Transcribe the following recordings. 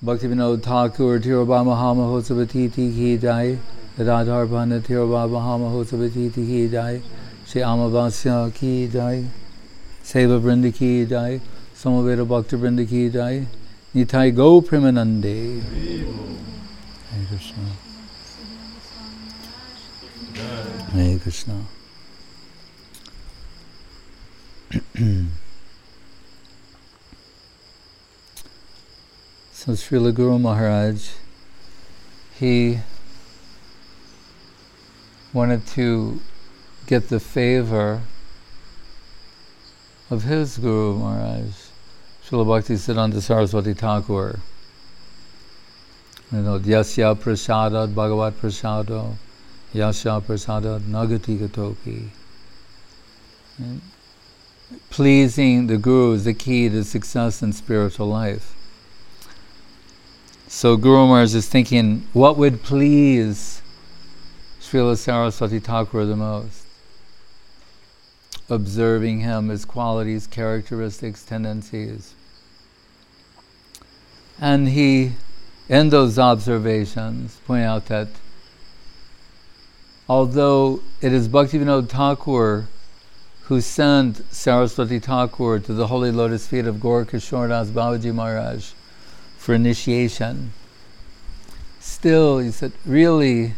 Bhaktivinoda Thakur Tirobha Mahamahosavati ki jai. Radhar Bhana Tirobha Mahamahosavati ki jai. Shri Amavasya ki jai. Seva Vrinda ki jai. Samaveda Bhakta Vrinda ki jai. Nitai Go Premanande. Hare Krishna. Hare Krishna. So Srila Guru Maharaj, he wanted to get the favor of his Guru Maharaj, Srila Bhaktisiddhanta Saraswati Thakur. You know, Yasya Prasadad Bhagavat Prasado, Yasya Prasadad Nagati Gatopi. Pleasing the Guru is the key to success in spiritual life. So Guru Maharaj is thinking, what would please Srila Saraswati Thakur the most? Observing him, his qualities, characteristics, tendencies. And he, in those observations, point out that although it is Bhaktivinoda Thakur who sent Saraswati Thakur to the holy lotus feet of Gaura Kishore Das Babaji Maharaj for initiation, still, he said, really,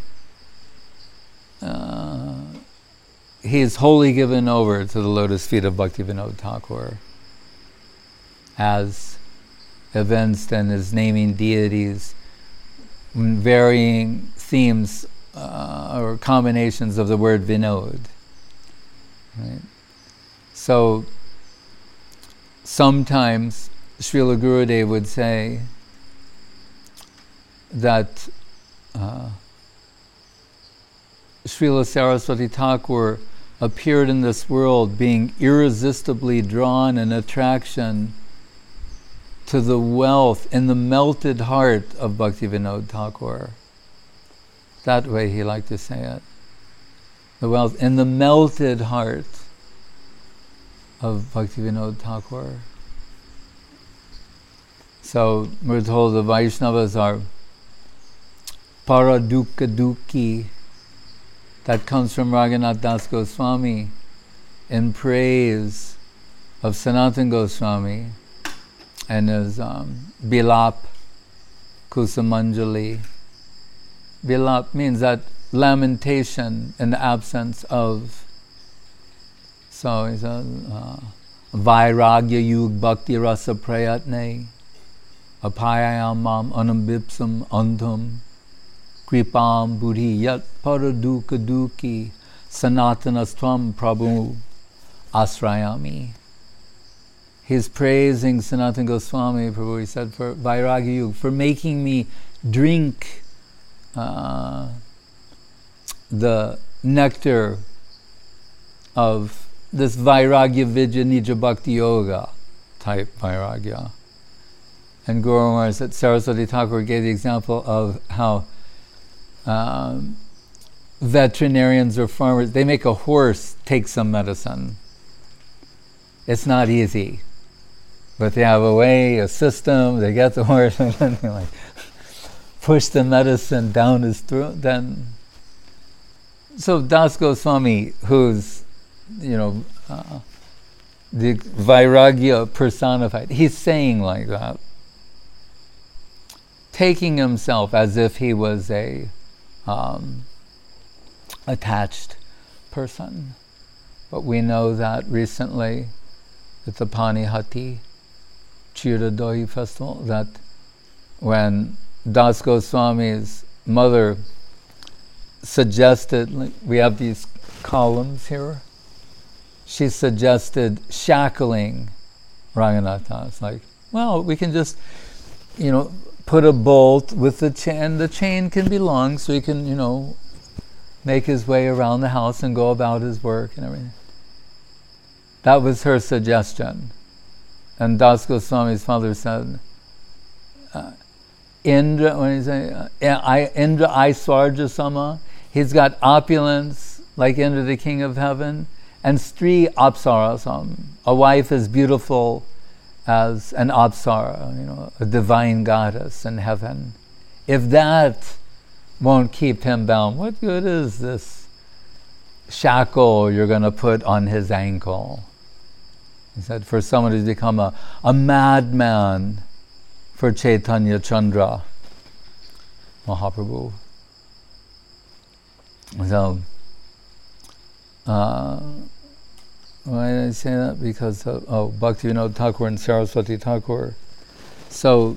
he is wholly given over to the lotus feet of Bhaktivinoda Thakur, as evinced in his naming deities, varying themes or combinations of the word Vinod. Right? So, sometimes Srila Gurudev would say that Srila Saraswati Thakur appeared in this world being irresistibly drawn in attraction to the wealth in the melted heart of Bhaktivinoda Thakur. That way he liked to say it. The wealth in the melted heart of Bhaktivinoda Thakur. So we're told the Vaishnavas are Paradukka Dukki. That comes from Raghunath Das Goswami in praise of Sanatana Goswami and his Bilap Kusumanjali. Bilap means that lamentation in the absence of. So he says, Vairagya Yug Bhakti Rasa Prayatne Apayayam Mam Anambipsam Andham Kripam Buddhi Yat Paraduka Duki Sanatanastvam Prabhu Asrayami. He's praising Sanatana Goswami Prabhu, he said, for Vairagya Yug, for making me drink the nectar of this Vairagya Vidya Nija Bhakti Yoga type Vairagya. And Guru Maharaj said, Saraswati Thakur gave the example of how veterinarians or farmers, they make a horse take some medicine. It's not easy. But they have a way, a system, they get the horse and then they like push the medicine down his throat. Then, so Das Goswami, who's, the Vairagya personified, he's saying like that, taking himself as if he was a attached person. But we know that recently at the Panihati Chiradoi festival, that when Das Goswami's mother suggested, like, we have these columns here, she suggested shackling Raghunath Das. Like, well, we can just, put a bolt with the chain. The chain can be long, so he can, make his way around the house and go about his work and everything. That was her suggestion. And Das Goswami's father said, Indra, when he said, Indra Aiswarja Sama, he's got opulence like Indra, the king of heaven, and Stri Apsarasam, a wife as beautiful as an apsara, a divine goddess in heaven. If that won't keep him bound, what good is this shackle you're going to put on his ankle? He said, for someone who's become a madman for Chaitanya Chandra, Mahaprabhu. So, why did I say that? Because of Bhaktivinoda Thakur and Saraswati Thakur. So,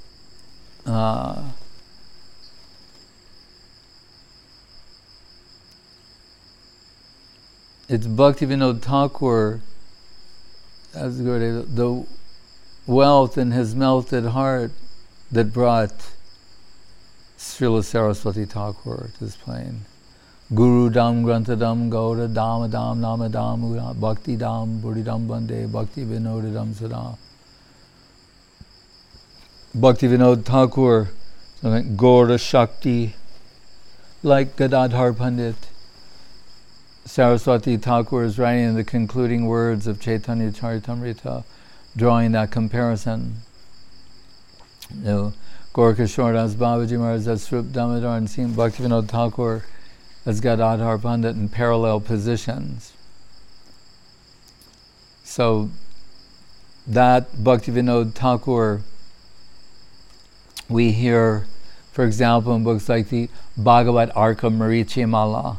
it's Bhaktivinoda Thakur, as the wealth in his melted heart that brought Srila Saraswati Thakur to this plane. Guru Dam Grantadam Gaura Damadam Namadam Bhakti Dam Buddhidam Bande Bhakti Vinodidam Sada. Bhaktivinoda Thakur, Gaura Shakti, like Gadadhar Pandit. Saraswati Thakur is writing in the concluding words of Chaitanya Charitamrita, drawing that comparison. Gaurkishore Das Babaji Maharaj as Srup Damodar, and seeing Bhaktivinoda Thakur as Gadadhar Pandit in parallel positions. So that Bhaktivinoda Thakur we hear, for example, in books like the Bhagavat Arka Marichi Mala,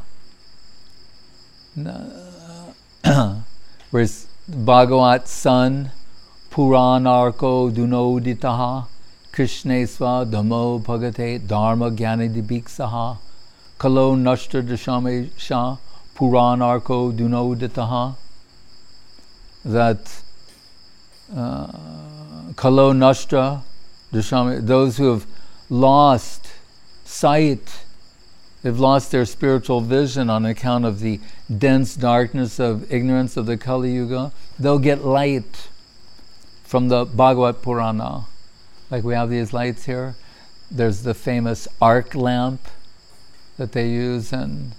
where Bhagavat son Puran Arko Dunoditaha Krishnesva Dhammo Bhagate Dharma Jnani Dibiksaha Kalo Nashtra Dashame Shah Puran Arko Dunoditaha. That Kalo Nashtra Dashame, those who have lost sight, they've lost their spiritual vision on account of the dense darkness of ignorance of the Kali Yuga, they'll get light from the Bhagavat Purana. Like we have these lights here. There's the famous arc lamp that they use in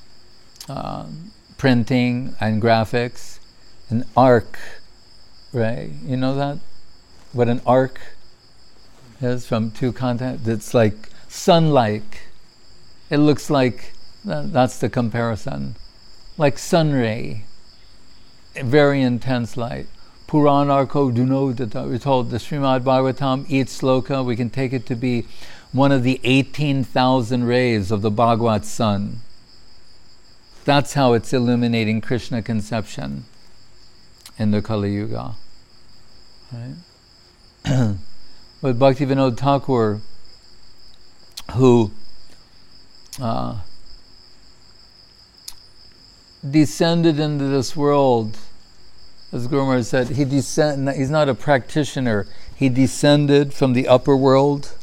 printing and graphics. An arc ray. You know that? What an arc is from two content? It's like sun-like. It looks like, that's the comparison, like sun ray, very intense light. Puranarko Dunodata, we're told the Srimad Bhagavatam, each sloka, we can take it to be one of the 18,000 rays of the Bhagavat sun. That's how it's illuminating Krishna conception in the Kali Yuga. Right? But Bhaktivinoda Thakur, who descended into this world, as Guru Maharaj said, he's not a practitioner, he descended from the upper world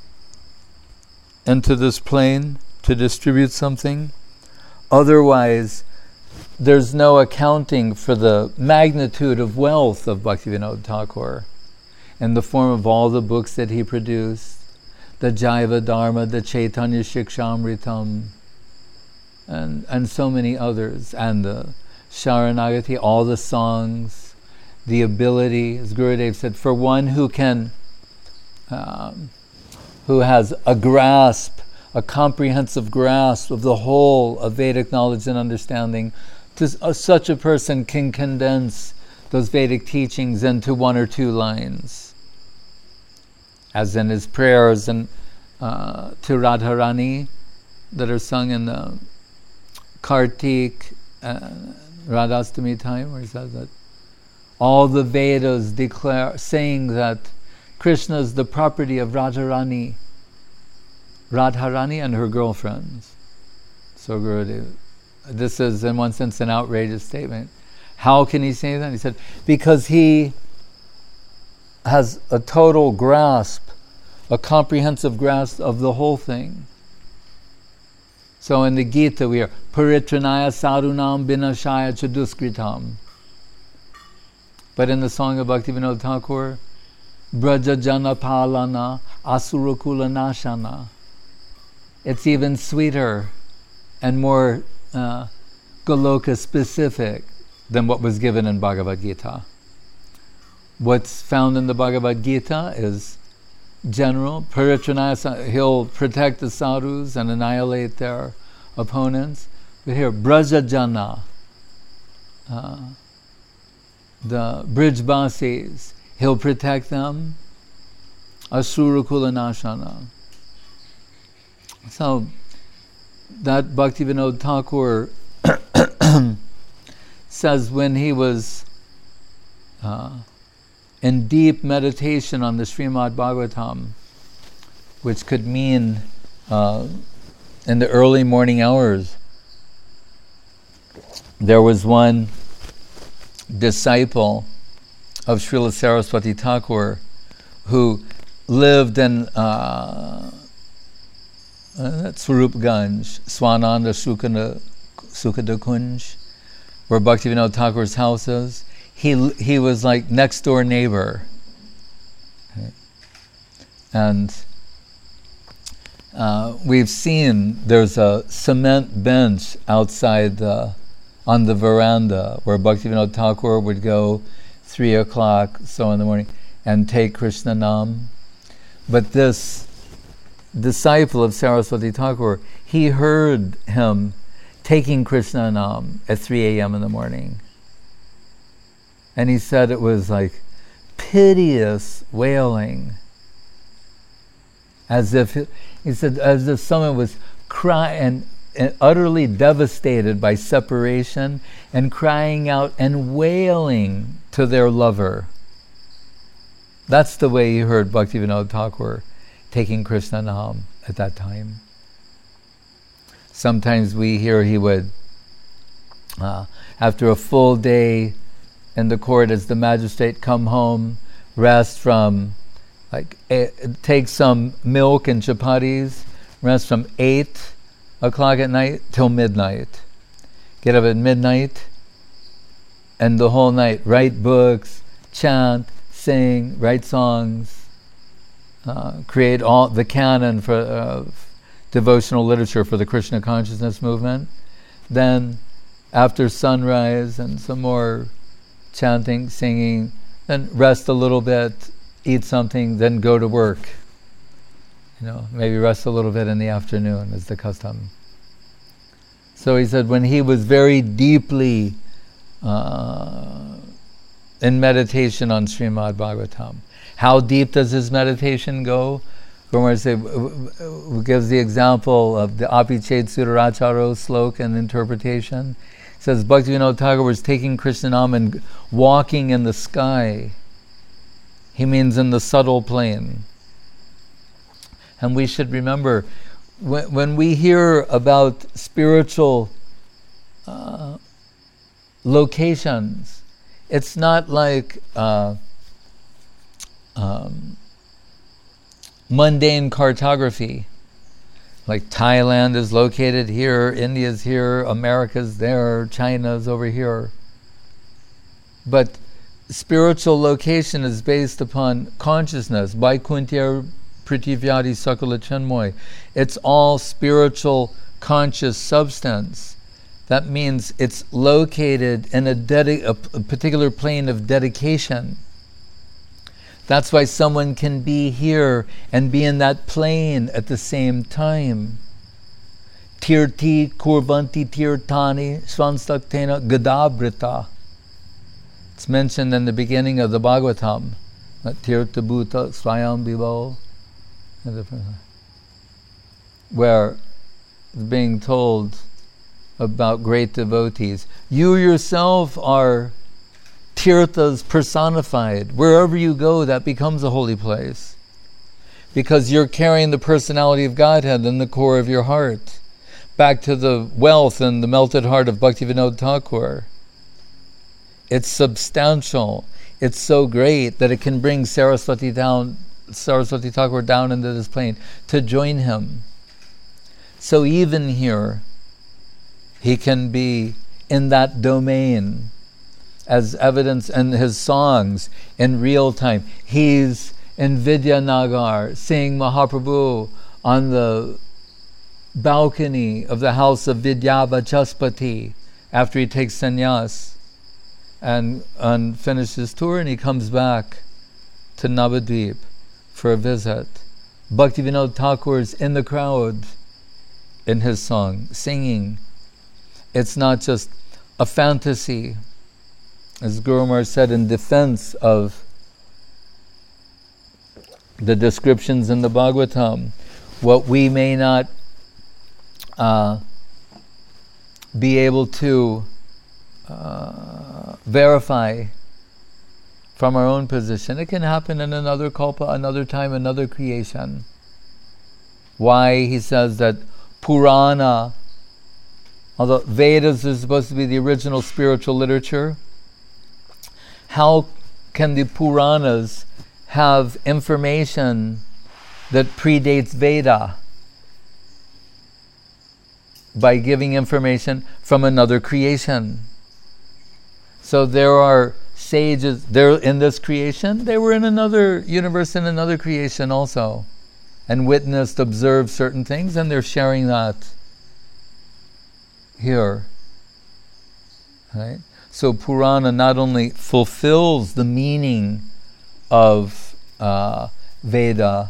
into this plane to distribute something. Otherwise, there's no accounting for the magnitude of wealth of Bhaktivinoda Thakur in the form of all the books that he produced, the Jaiva Dharma, the Chaitanya Shikshamritam, and so many others, and the Sharanagati, all the songs, the ability, as Gurudev said, for one who can, who has a grasp, a comprehensive grasp of the whole of Vedic knowledge and understanding, such a person can condense those Vedic teachings into one or two lines, as in his prayers and to Radharani that are sung in the Kartik Radhastami time, where he says that all the Vedas declare, saying that Krishna is the property of Radharani and her girlfriends. So Gurudev, this is in one sense an outrageous statement. How can he say that? He said, because he has a total grasp, a comprehensive grasp of the whole thing. So in the Gita we are Paritranaya Sadhunam Binashaya Chaduskritam. But in the song of Bhaktivinoda Thakur, Braja Jana Palana Asurakula Nashana. It's even sweeter and more Goloka specific than what was given in Bhagavad Gita. What's found in the Bhagavad Gita is general. Paritranaya, he'll protect the sadhus and annihilate their opponents. But here, Brajajana, the Brijbasis, he'll protect them. Asura Kulanashana. So, that Bhaktivinoda Thakur says when he was in deep meditation on the Srimad Bhagavatam, which could mean in the early morning hours, there was one disciple of Srila Saraswati Thakur who lived in Swarupganj, Swananda Sukhada Kunj, where Bhaktivinoda Thakur's house is. He was like next door neighbor. And we've seen there's a cement bench outside on the veranda where Bhaktivinoda Thakur would go 3 o'clock, so in the morning, and take Krishna Nam. But this disciple of Saraswati Thakur, he heard him taking Krishna Nam at 3 a.m. in the morning. And he said it was like piteous wailing. As if someone was crying and utterly devastated by separation and crying out and wailing to their lover. That's the way he heard Bhaktivinoda Thakur taking Krishna Nam at that time. Sometimes we hear he would, after a full day in the court as the magistrate, come home, rest from, take some milk and chapatis, rest from 8 o'clock at night till midnight. Get up at midnight and the whole night write books, chant, sing, write songs, create all the canon for devotional literature for the Krishna consciousness movement. Then after sunrise and some more chanting, singing, then rest a little bit, eat something, then go to work. Maybe rest a little bit in the afternoon is the custom. So he said when he was very deeply in meditation on Srimad Bhagavatam, how deep does his meditation go? Gurmar gives the example of the Apiched Suraracharo sloka and interpretation. It says Bhaktivinoda Thakur was taking Krishna Nam and walking in the sky. He means in the subtle plane. And we should remember, when we hear about spiritual locations, it's not like mundane cartography. Like Thailand is located here, India's here, America's there, China's over here. But spiritual location is based upon consciousness. Vaikuntya Pritivyadi Sakala Chinmoy. It's all spiritual conscious substance. That means it's located in a particular plane of dedication. That's why someone can be here and be in that plane at the same time. Tirti kurvanti tirtani svanstaktena gadabrita. It's mentioned in the beginning of the Bhagavatam. Tirta bhuta swayam vivo. Where it's being told about great devotees. You yourself are tirthas personified. Wherever you go, that becomes a holy place. Because you're carrying the personality of Godhead in the core of your heart. Back to the wealth and the melted heart of Bhaktivinoda Thakur. It's substantial. It's so great that it can bring Saraswati Thakur down into this plane to join him. So even here, he can be in that domain, as evidence in his songs in real time. He's in Vidyanagar seeing Mahaprabhu on the balcony of the house of Vidyavachaspati after he takes sannyas. and finished his tour, and he comes back to Navadvip for a visit. Bhaktivinoda Thakur is in the crowd in his song, singing. It's not just a fantasy, as Guru Maharaj said in defense of the descriptions in the Bhagavatam. What we may not be able to verify from our own position, it can happen in another kalpa, another time, another creation. Why he says that Purana, although Vedas is supposed to be the original spiritual literature, how can the Puranas have information that predates Veda? By giving information from another creation. So there are sages, they're in this creation, they were in another universe, in another creation also, and witnessed, observed certain things, and they're sharing that here. Right? So Purana not only fulfills the meaning of Veda,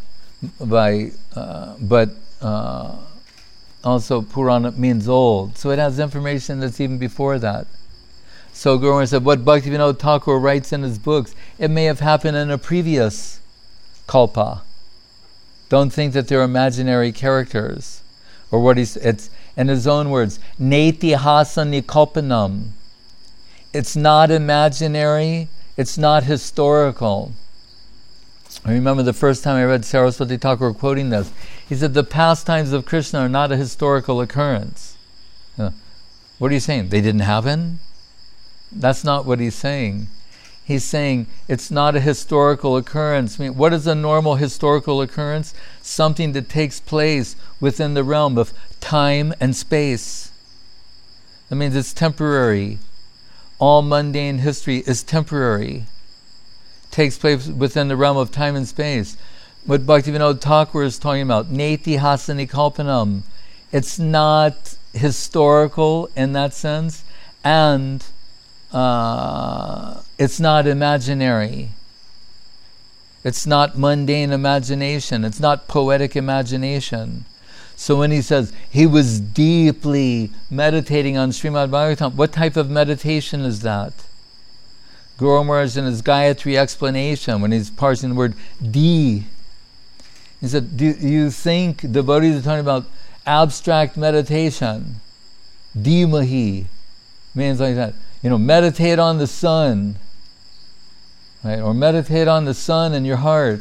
but also Purana means old. So it has information that's even before that. So Guru Maharaj said, what Bhaktivinoda Thakur writes in his books, it may have happened in a previous kalpa. Don't think that they're imaginary characters. Or what it's in his own words, Neti Hasani Kalpanam. It's not imaginary, it's not historical. I remember the first time I read Saraswati Thakur quoting this. He said, the pastimes of Krishna are not a historical occurrence. What are you saying? They didn't happen? That's not what he's saying. He's saying it's not a historical occurrence. I mean, what is a normal historical occurrence? Something that takes place within the realm of time and space. That means it's temporary. All mundane history is temporary. Takes place within the realm of time and space. What Bhaktivinoda Thakur is talking about, Neti Hasani Kalpanam, it's not historical in that sense, and it's not imaginary. It's not mundane imagination. It's not poetic imagination. So when he says he was deeply meditating on Srimad Bhagavatam, what type of meditation is that? Guru Maharaj in his Gayatri explanation, when he's parsing the word di, he said, do you think devotees are talking about abstract meditation? Dhimahi means like that. Meditate on the sun, right? Or meditate on the sun in your heart,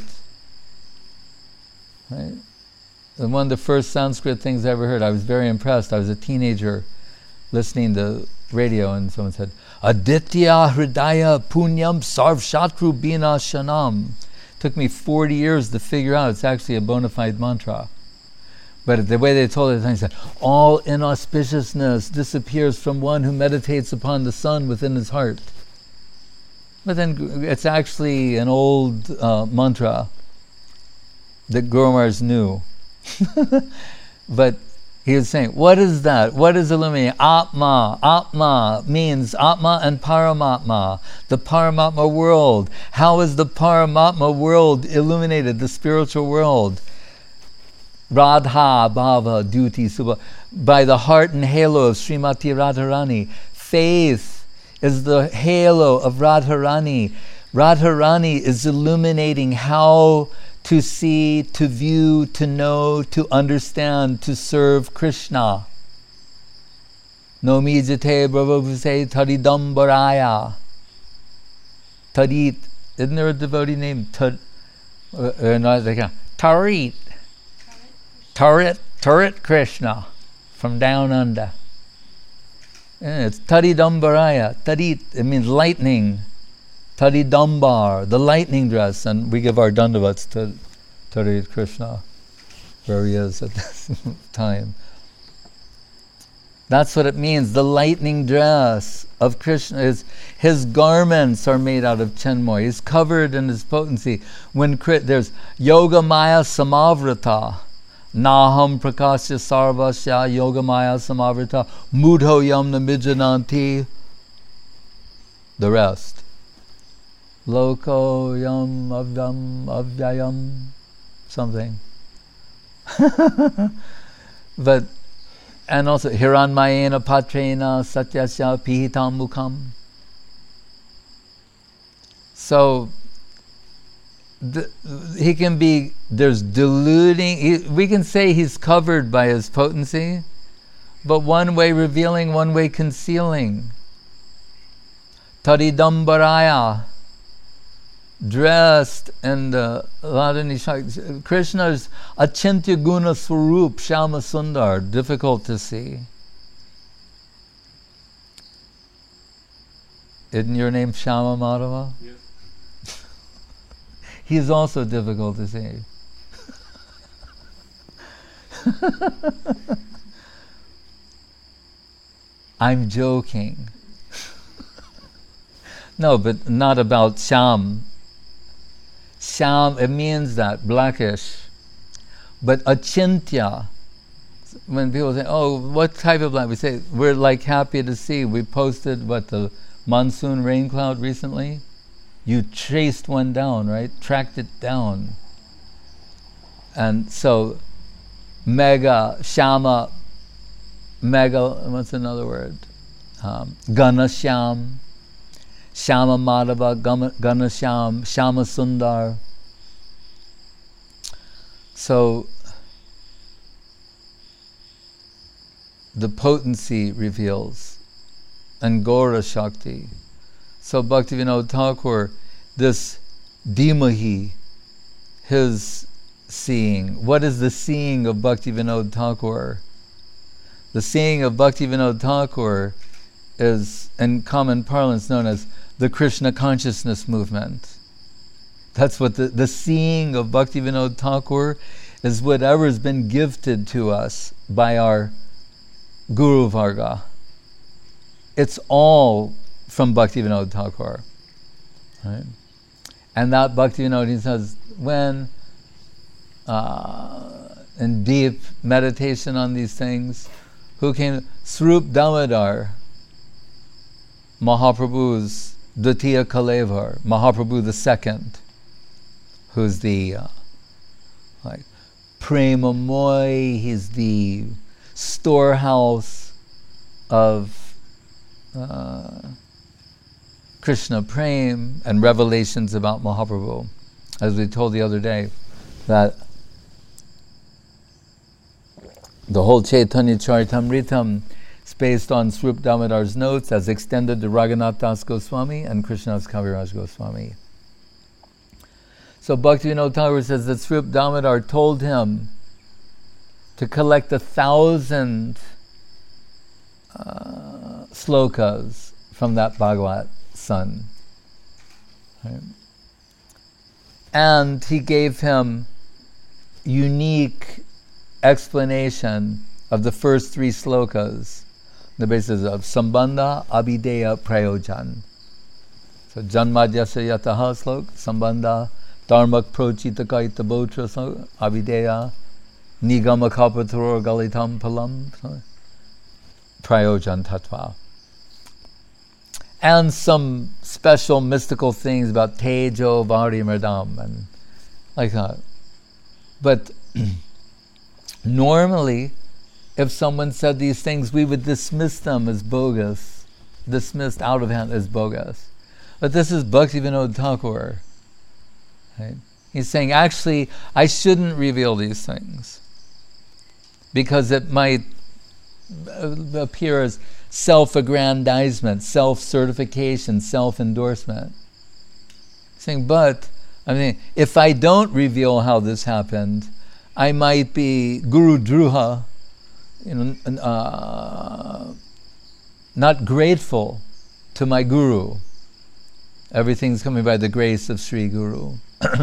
right? One of the first Sanskrit things I ever heard, I was very impressed. I was a teenager listening to radio, and someone said, Aditya Hridaya Punyam Sarv Shatru Bina Shanam. Took me 40 years to figure out it's actually a bona fide mantra. But the way they told it, they said, all inauspiciousness disappears from one who meditates upon the sun within his heart. But then it's actually an old mantra that Guru Maharaj knew. But he was saying, what is that? What is illuminating? Atma. Atma means Atma and Paramatma, the Paramatma world. How is the Paramatma world illuminated, the spiritual world? Radha Bhava Duti Subha, by the heart and halo of Srimati Radharani. Faith is the halo of Radharani. Radharani is illuminating how to see, to view, to know, to understand, to serve Krishna. Nomi jate brahvavuse taridambaraya. Tarit. Isn't there a devotee named Tarit? Tarit Krishna from down under. Yeah, it's Taridambaraya. Tarit, it means lightning. Taridambar, the lightning dress, and we give our dandavats to Tarit Krishna, where he is at this time. That's what it means. The lightning dress of Krishna is, his garments are made out of Chenmoy. He's covered in his potency. When there's Yoga Maya Samavrata, Naham Prakasya Sarvasya Yoga Maya Samavrata Mudho Yamna Mijananti. the rest. Loko yam avdam avyayam something. But and also hiranmayena patrena satyasya pihitam mukham. So he can be, there's deluding, we can say he's covered by his potency, but one way revealing, one way concealing. Taridambaraya, dressed in the Ladani Shakti. Krishna's Achintya Guna Swarup, Shama Sundar, difficult to see. Isn't your name Shama Madhava? Yes. He's also difficult to see. I'm joking. No, but not about Sham. Sham, it means that, blackish. But Achintya, when people say, oh, what type of black? We say, we're like happy to see. We posted, the monsoon rain cloud recently? You chased one down, right? Tracked it down. And so, mega, shama, mega, what's another word? Ganashyam, Shama Madhava, Ganashyam, Shama Sundar. So, the potency reveals, and Gaura Shakti. So Bhaktivinoda Thakur, this Dhimahi, his seeing. What is the seeing of Bhaktivinoda Thakur? The seeing of Bhaktivinoda Thakur is, in common parlance, known as the Krishna consciousness movement. That's what the seeing of Bhaktivinoda Thakur is, whatever has been gifted to us by our Guru Varga. It's all from Bhaktivinoda Thakur. Right? And that Bhaktivinoda, he says, when in deep meditation on these things, who came? Swarup Damodar, Mahaprabhu's Dutiya Kalevar, Mahaprabhu the second, who's the Premamoy, he's the storehouse of Krishna Prem and revelations about Mahaprabhu. As we told the other day, that the whole Chaitanya Charitamritam is based on Swarup Damodar's notes as extended to Raghunath Das Goswami and Krishnadas Kaviraj Goswami. So Bhaktivinoda Thakur says that Swarup Damodar told him to collect 1,000 slokas from that Bhagavat Sun. Right? And he gave him unique explanation of the first 3 slokas, the basis of Sambandha, Abhideya, Prayojan. So Janmadhyasya Yataha slok, Sambandha, Dharmak Prochitaka Itabotra slok, Abhideya, Nigama Kalpataror Galitam Palam, Prayojan Tattva. And some special mystical things about Tejo, Vari, Mridam, and like that. But normally, if someone said these things, we would dismiss them as bogus, dismissed out of hand as bogus. But this is Bhaktivinoda Thakur. Right? He's saying, actually, I shouldn't reveal these things because it might appear as self-aggrandizement, self-certification, self-endorsement. Saying, but, if I don't reveal how this happened, I might be Guru Druha, not grateful to my Guru. Everything's coming by the grace of Sri Guru.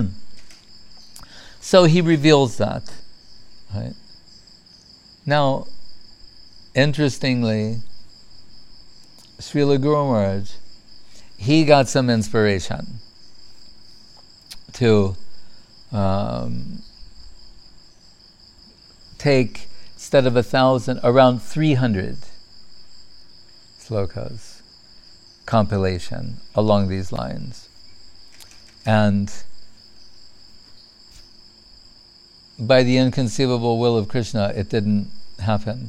So he reveals that. Right? Now, interestingly, Srila Guru Maharaj, he got some inspiration to take, instead of 1,000, around 300 slokas, compilation along these lines. And by the inconceivable will of Krishna, it didn't happen.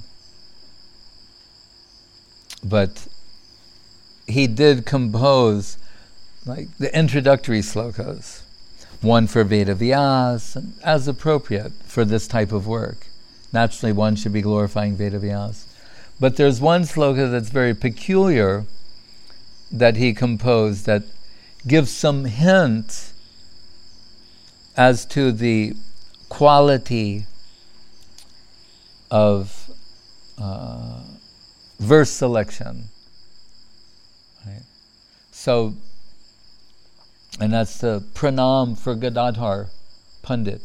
But he did compose like the introductory slokas, one for Veda Vyas, as appropriate for this type of work. Naturally, one should be glorifying Veda Vyas. But there's one sloka that's very peculiar that he composed that gives some hint as to the quality of verse selection. Right? So, and that's the pranam for Gadadhar Pandit.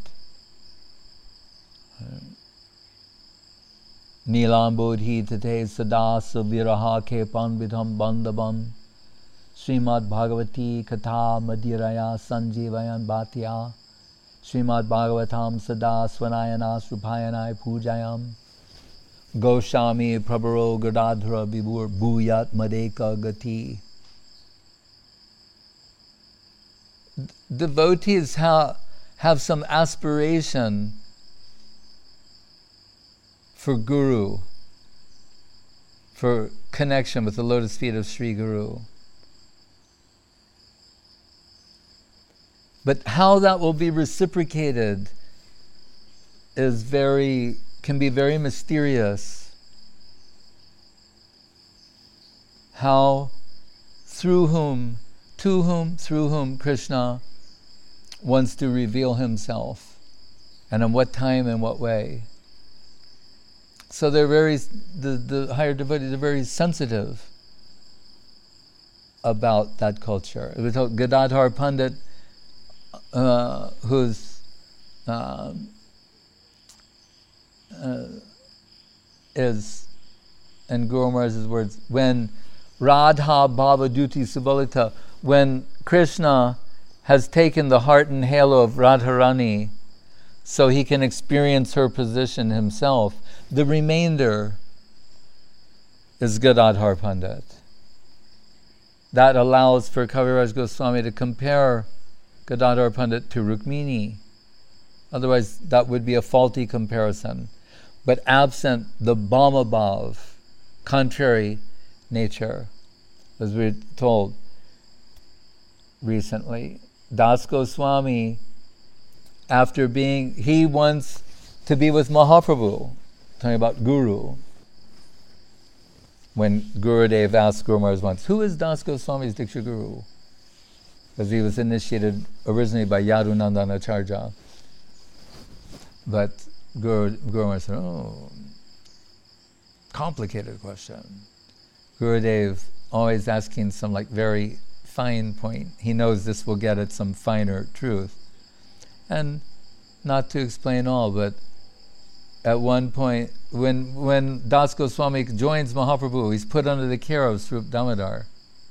Nilambodhi tate sadasa viraha ke panvidham bandhabam Srimad Bhagavati Katha Madhiraya Sanjeevayan Bhatya Srimad Bhagavatam Sada Swanayana Srupayanai Pujayam Goswami Prabharo Gadadhara Vibhur Bhuyat Madeka Gati. Devotees have some aspiration for Guru, for connection with the lotus feet of Sri Guru. But how that will be reciprocated can be very mysterious. How, through whom Krishna wants to reveal himself, and in what time and what way. So the higher devotees are very sensitive about that culture. It was Gadadhar Pandit, who's is, in Guru Maharaj's words, when Radha Bhavaduti Subalita, when Krishna has taken the heart and halo of Radharani so he can experience her position himself, the remainder is Gadadhar Pandit. That allows for Kaviraj Goswami to compare Gadadhar Pandit to Rukmini. Otherwise, that would be a faulty comparison. But absent the Bhamabhav, contrary nature, as we were told recently, Das Goswami, he wants to be with Mahaprabhu, talking about Guru. When Gurudev asked Guru Maharaj once, who is Das Goswami's Diksha Guru? Because he was initiated originally by Yadunandan Acharya. But Guru Maharaj said, complicated question. Gurudev always asking some very fine point. He knows this will get at some finer truth. And not to explain all, but at one point, when Das Goswami joins Mahaprabhu, he's put under the care of Swarup Damodar.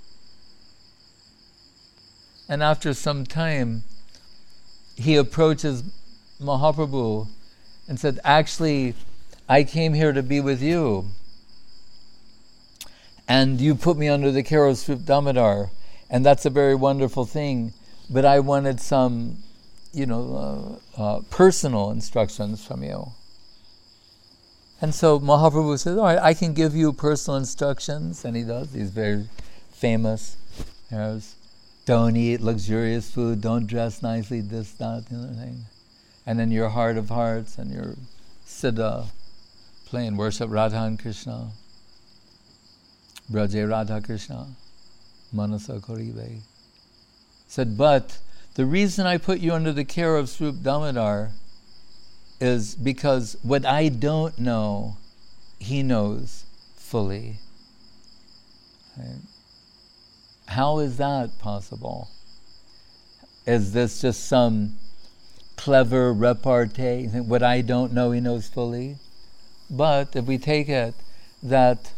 And after some time, he approaches Mahaprabhu and said, actually, I came here to be with you. And you put me under the care of Swarup Damodar. And that's a very wonderful thing. But I wanted some, personal instructions from you. And so Mahaprabhu says, all right, I can give you personal instructions. And he does. He's very famous. Don't eat luxurious food, don't dress nicely, this, that, the other thing. And then your heart of hearts and your siddha, playing, worship Radha and Krishna. Braje Radha Krishna, Manasa Koribe. Said, but the reason I put you under the care of Swarup Damodar is because what I don't know, he knows fully. Right? How is that possible? Is this just some clever repartee? What I don't know, he knows fully? But if we take it that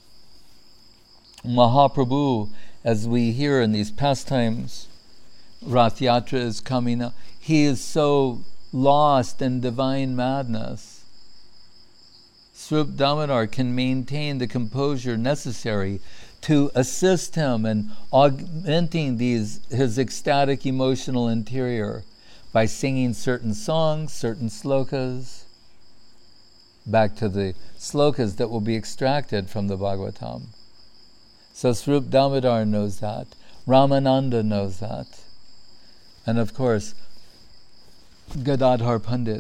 Mahaprabhu, as we hear in these pastimes, Rath Yatra is coming up, he is so lost in divine madness. Swarup Damodar can maintain the composure necessary to assist him in augmenting his ecstatic emotional interior by singing certain songs, certain slokas, back to the slokas that will be extracted from the Bhagavatam. So Swarup Damodar knows that. Ramananda knows that. And of course, Gadadhar Pandit.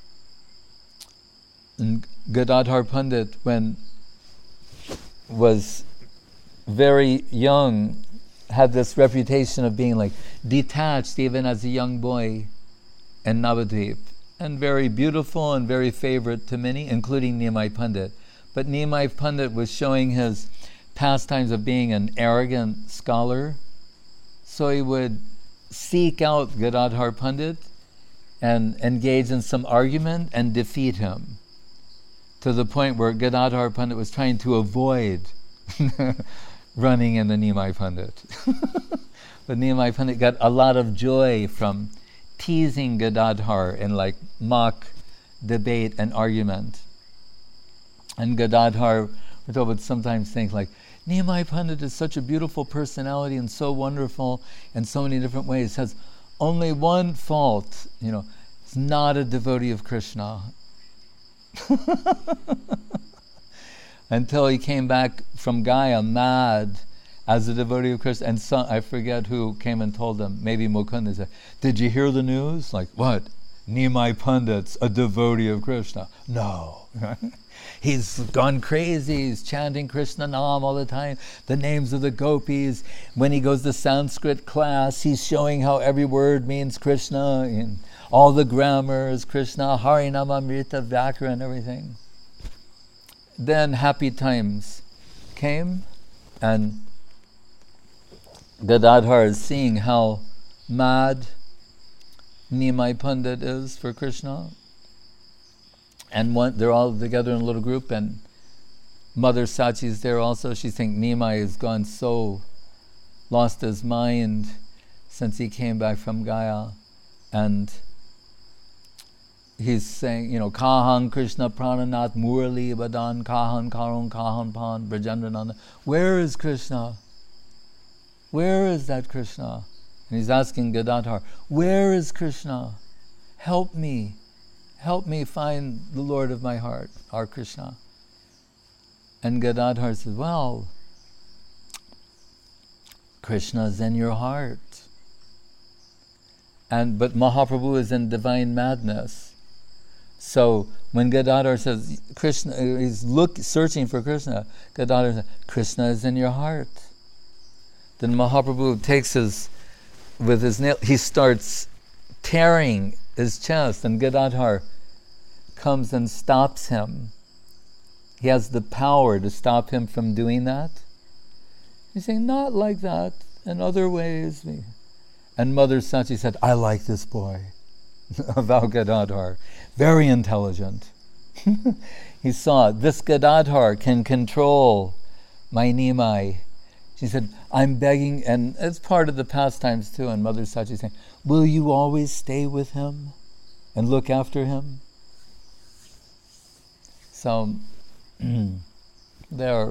And Gadadhar Pandit, when was very young, had this reputation of being like detached even as a young boy in Navadvip, and very beautiful and very favorite to many, including Nimai Pandit. But Nimai Pandit was showing his pastimes of being an arrogant scholar, so he would seek out Gadadhar Pandit and engage in some argument and defeat him, to the point where Gadadhar Pandit was trying to avoid running into Nimai Pandit. But Nimai Pandit got a lot of joy from teasing Gadadhar in like mock debate and argument. And Gadadhar would sometimes think like, Nimai Pandit is such a beautiful personality and so wonderful in so many different ways, has only one fault, he's not a devotee of Krishna. Until he came back from Gaya mad as a devotee of Krishna, and I forget who came and told him, maybe Mukunda said, did you hear the news? Like, what? Nimai Pandit's a devotee of Krishna. No. He's gone crazy. He's chanting Krishna Nam all the time, the names of the gopis. When he goes to Sanskrit class, he's showing how every word means Krishna, and all the grammars, Krishna, Harinamamrita, Vyakara, everything. Then happy times came, and Gadadhar is seeing how mad Nimai Pandit is for Krishna. And they're all together in a little group, and Mother Sachi's there also. She thinks Nimai has gone so lost his mind since he came back from Gaya. And he's saying, Kahan Krishna Prananath Murali Badan Kahan Karun Kahan Pan Brajendrananda. Where is Krishna? Where is that Krishna? And he's asking Gadadhar, where is Krishna? Help me. Help me find the Lord of my heart, our Krishna. And Gadadhar says, well, Krishna's in your heart. But Mahaprabhu is in divine madness. So when Gadadhar says, Krishna, he's searching for Krishna, Gadadhar says, Krishna is in your heart. Then Mahaprabhu takes with his nail, he starts tearing his chest, and Gadadhar comes and stops him. He has the power to stop him from doing that. He's saying, not like that, in other ways. And Mother Sachi said, I like this boy, about Gadadhar. Very intelligent. He saw, this Gadadhar can control my Nimai. She said, I'm begging, and it's part of the pastimes too, and Mother Sachi saying, will you always stay with him and look after him? So, there,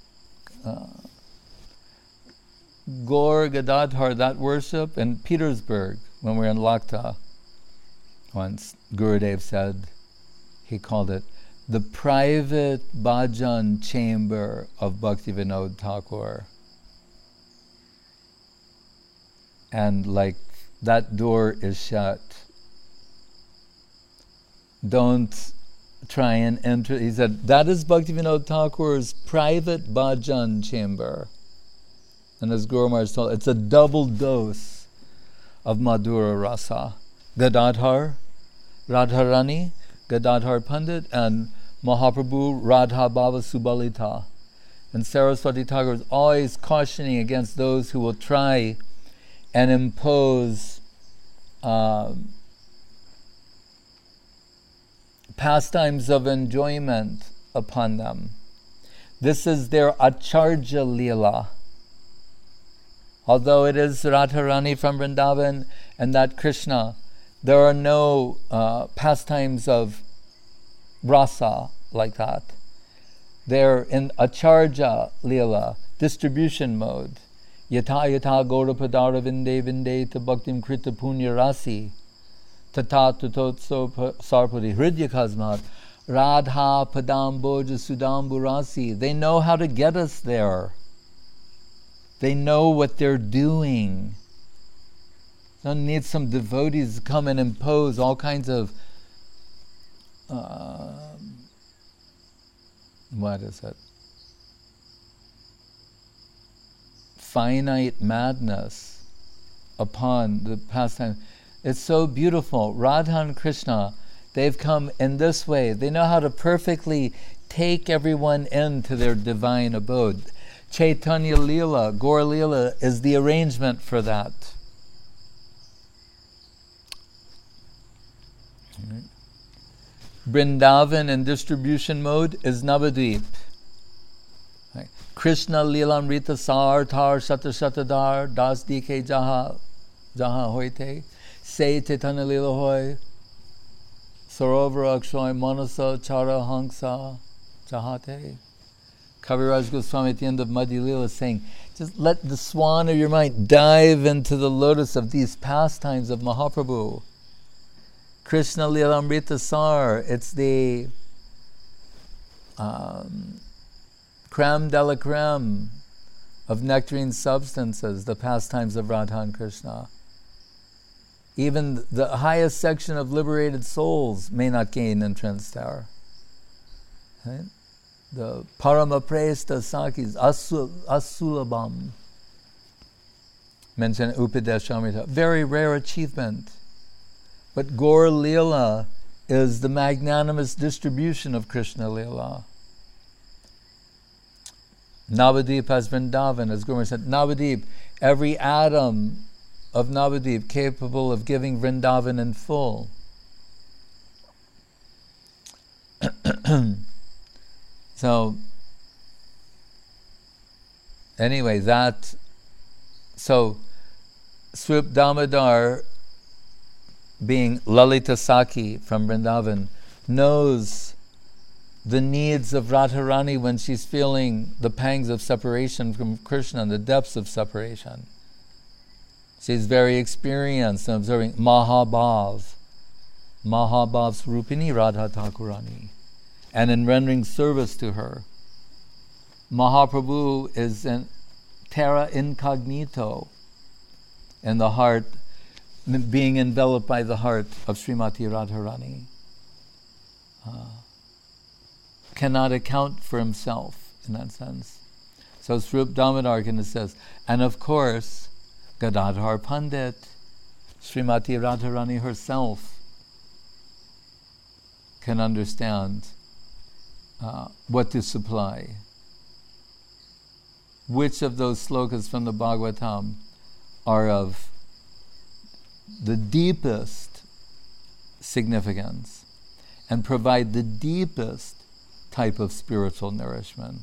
Gaur Gadadhar, that worship in Petersburg, when we were in Lakta, once Gurudev said, he called it the private bhajan chamber of Bhaktivinoda Thakur. And like that door is shut. Don't try and enter. He said, that is Bhaktivinoda Thakur's private bhajan chamber. And as Guru Maharaj told, it's a double dose of Madhura Rasa. Gadadhar, Radharani, Gadadhar Pandit, and Mahaprabhu Radha Bhava Subalita. And Saraswati Thakur is always cautioning against those who will try and impose pastimes of enjoyment upon them. This is their Acharya Leela. Although it is Radharani from Vrindavan and that Krishna, there are no pastimes of rasa like that. They're in Acharya Leela. distribution mode. Yata yata Gaurapadara vinde vinde ta bhaktim krita punya rasi tata tutotso sarpati hridya kasmat radha padamboja sudambu rasi. They know how to get us there. They know what they're doing. Don't need some devotees to come and impose all kinds of what is it? Finite madness upon the pastime. It's so beautiful. Radha and Krishna, they've come in this way. They know how to perfectly take everyone into their divine abode. Chaitanya Leela, Gaur Leela, is the arrangement for that. Vrindavan in distribution mode is Navadvip. Right. Krishna Leelamrita Sar Tar Shata Shatadar Das Dike Jaha Hoite Se Chaitanya Leela Hoy Sarovara Akshoy Manasa Chara Hangsa Jahate. Kaviraj Goswami at the end of Madhya Leela is saying, just let the swan of your mind dive into the lotus of these pastimes of Mahaprabhu. Krishna Leelamrita Sar, it's the creme de la creme of nectarine substances, the pastimes of Radha and Krishna. Even the highest section of liberated souls may not gain entrance there. Right? The Parama Presta Sakis, Asulabam, mentioned Upadeshamrita, very rare achievement. But Gaur Leela is the magnanimous distribution of Krishna Leela. Navadip has Vrindavan, as Guru said, Navadip, every atom of Navadip capable of giving Vrindavan in full. So, anyway, Swarup Damodar, being Lalita Saki from Vrindavan, knows the needs of Radharani when she's feeling the pangs of separation from Krishna and the depths of separation. She's very experienced in observing Mahabhav's Rupini Radha Thakurani, and in rendering service to her. Mahaprabhu is in terra incognito in the heart, being enveloped by the heart of Srimati Radharani. Cannot account for himself in that sense. So Swarup Damodar says, and of course, Gadadhar Pandit, Srimati Radharani herself, can understand what to supply. Which of those slokas from the Bhagavatam are of the deepest significance and provide the deepest type of spiritual nourishment.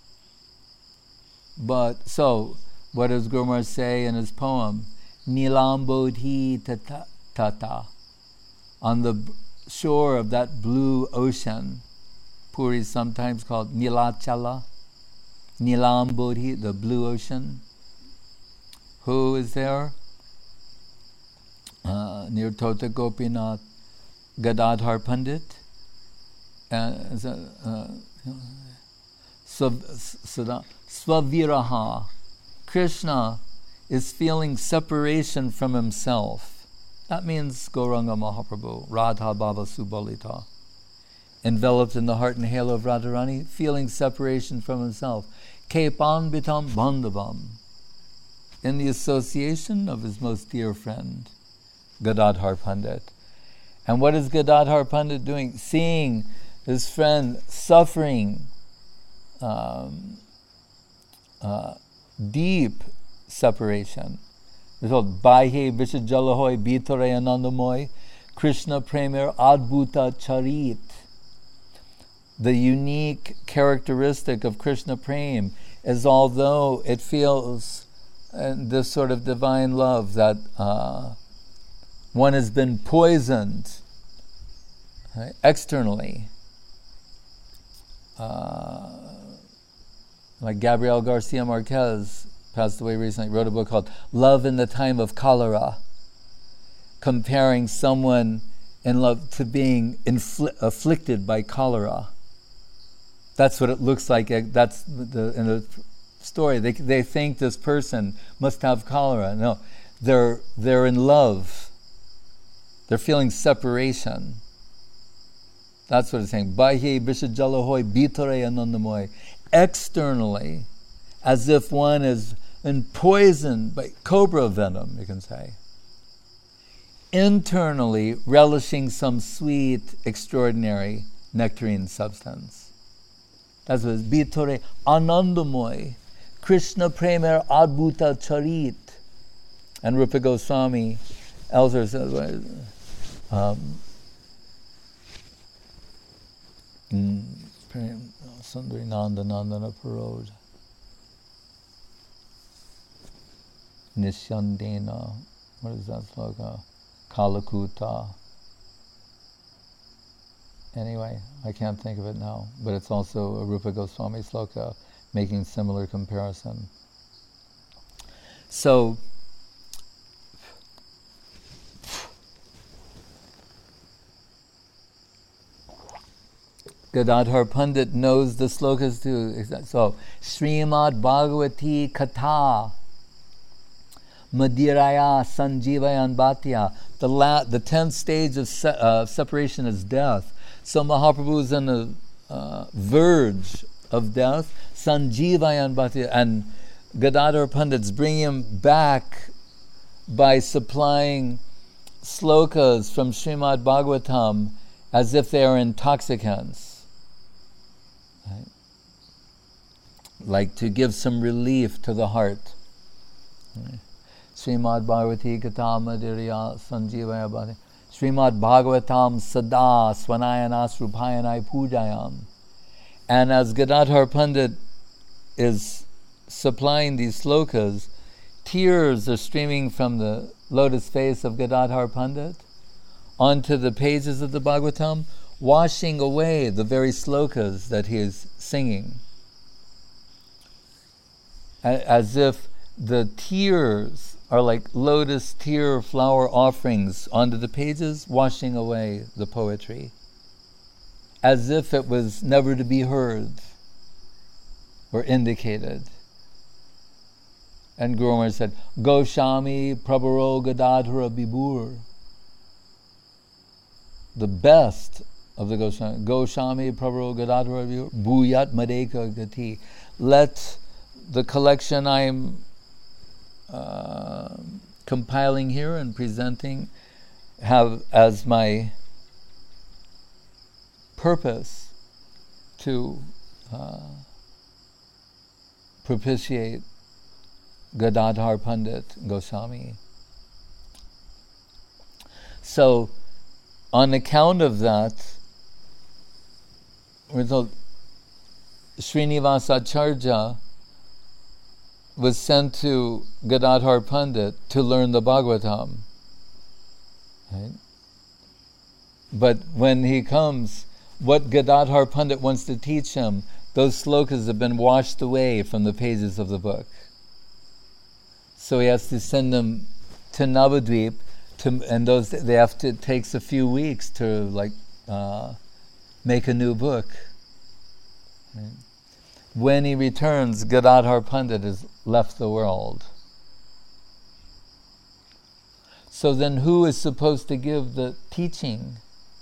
But so, what does Guru Maharaj say in his poem? Nilambodhi tata, on the shore of that blue ocean. Puri is sometimes called Nilachala. Nilambodhi, the blue ocean. Who is there? Near Tota Gopinath, Gadadhar Pandit. Svaviraha. Krishna is feeling separation from himself. That means Gauranga Mahaprabhu, Radha Baba Subalita. Enveloped in the heart and halo of Radharani, feeling separation from himself. Kepan bitam bandhavam. In the association of his most dear friend, Gadadhar Pandit. And what is Gadadhar Pandit doing? Seeing his friend suffering deep separation. We're told, Baihe Vishajalahoy Bitare Anandamoy Krishna Premer Adbhuta Charit. The unique characteristic of Krishna Prem is, although it feels this sort of divine love that one has been poisoned externally, like Gabriel Garcia Marquez passed away recently, wrote a book called Love in the Time of Cholera, comparing someone in love to being afflicted by cholera. That's what it looks like. That's in the story. They think this person must have cholera. No, they're in love. They're feeling separation. That's what it's saying. Bahye bishajalahoy bitore anandamoy. Externally, as if one is poisoned by cobra venom, you can say. Internally, relishing some sweet, extraordinary nectarine substance. That's what it's bitore anandamoy. Krishna Premer Adbhuta Charit. And Rupa Goswami elsewhere says, Sundari Nanda Nandana Parod Nishyandena, what is that sloka? Kalakuta. Anyway, I can't think of it now, but it's also a Rupa Goswami sloka making similar comparison. So, Gadadhar Pandit knows the slokas too. So, Srimad Bhagavati Katha Madiraya Sanjivayan Bhatya. The 10th stage of separation is death. So Mahaprabhu is on the verge of death. Sanjivayan Bhatya. And Gadadhar Pandits bring him back by supplying slokas from Srimad Bhagavatam as if they are intoxicants. Right? Like to give some relief to the heart. Right? Srimad Bhagavati Katha Madhurya Sanjivaya Bhati. Srimad Bhagavatam Sada Swanayanas Rupayanai Pujayam. And as Gadadhar Pandit is supplying these slokas, tears are streaming from the lotus face of Gadadhar Pandit onto the pages of the Bhagavatam, washing away the very slokas that he is singing. As if the tears are like lotus tear flower offerings onto the pages, washing away the poetry. As if it was never to be heard or indicated. And Guru Maharaj said, Goswami Prabharo Gadadhara Bibur. The best of the Goswami Prabharo Gadadhara Bibur, Bhuyat Madeka Gati. Let the collection I'm compiling here and presenting have as my purpose to propitiate Gadadhar Pandit Goswami. So, on account of that, we're told Srinivasacharya was sent to Gadadhar Pandit to learn the Bhagavatam. Right? But when he comes, what Gadadhar Pandit wants to teach him, those slokas have been washed away from the pages of the book. So he has to send them to Navadvip, and it takes a few weeks to make a new book. Right? When he returns, Gadadhar Pandit has left the world. So then who is supposed to give the teaching